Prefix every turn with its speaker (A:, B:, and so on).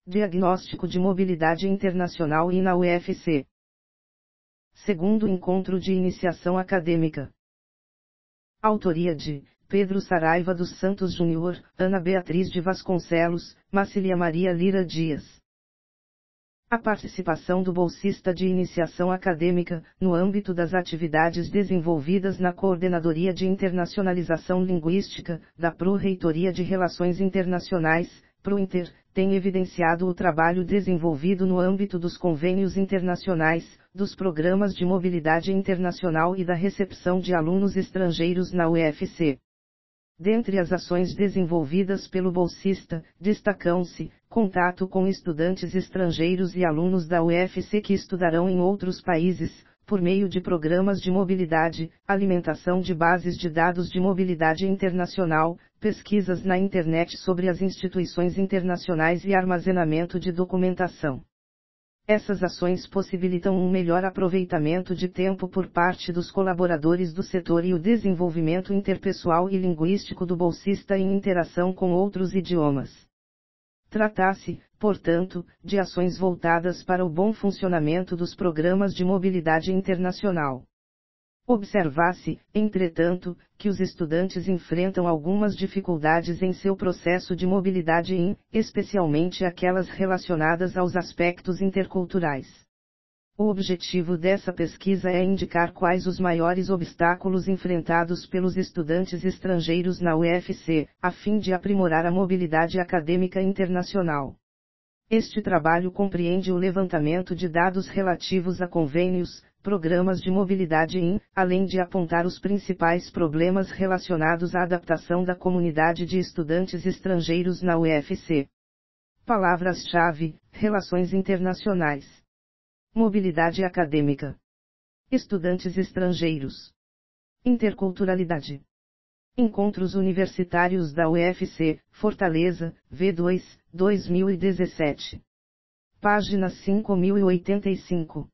A: Diagnóstico de Mobilidade Internacional e na UFC. Segundo encontro de iniciação acadêmica. Autoria de Pedro Saraiva dos Santos Júnior, Ana Beatriz de Vasconcelos, Macília Maria Lira Dias. A participação do bolsista de iniciação acadêmica, no âmbito das atividades desenvolvidas na Coordenadoria de Internacionalização Linguística, da Pró-Reitoria de Relações Internacionais, PROINTER, tem evidenciado o trabalho desenvolvido no âmbito dos convênios internacionais, dos programas de mobilidade internacional e da recepção de alunos estrangeiros na UFC. Dentre as ações desenvolvidas pelo bolsista, destacam-se: contato com estudantes estrangeiros e alunos da UFC que estudarão em outros países, por meio de programas de mobilidade, alimentação de bases de dados de mobilidade internacional, pesquisas na internet sobre as instituições internacionais e armazenamento de documentação. Essas ações possibilitam um melhor aproveitamento de tempo por parte dos colaboradores do setor e o desenvolvimento interpessoal e linguístico do bolsista em interação com outros idiomas. Trata-se, portanto, de ações voltadas para o bom funcionamento dos programas de mobilidade internacional. Observa-se, entretanto, que os estudantes enfrentam algumas dificuldades em seu processo de mobilidade especialmente aquelas relacionadas aos aspectos interculturais. O objetivo dessa pesquisa é indicar quais os maiores obstáculos enfrentados pelos estudantes estrangeiros na UFC, a fim de aprimorar a mobilidade acadêmica internacional. Este trabalho compreende o levantamento de dados relativos a convênios, programas de mobilidade além de apontar os principais problemas relacionados à adaptação da comunidade de estudantes estrangeiros na UFC. Palavras-chave: relações internacionais, mobilidade acadêmica, estudantes estrangeiros, interculturalidade. Encontros Universitários da UFC, Fortaleza, V2, 2017. Página 5085.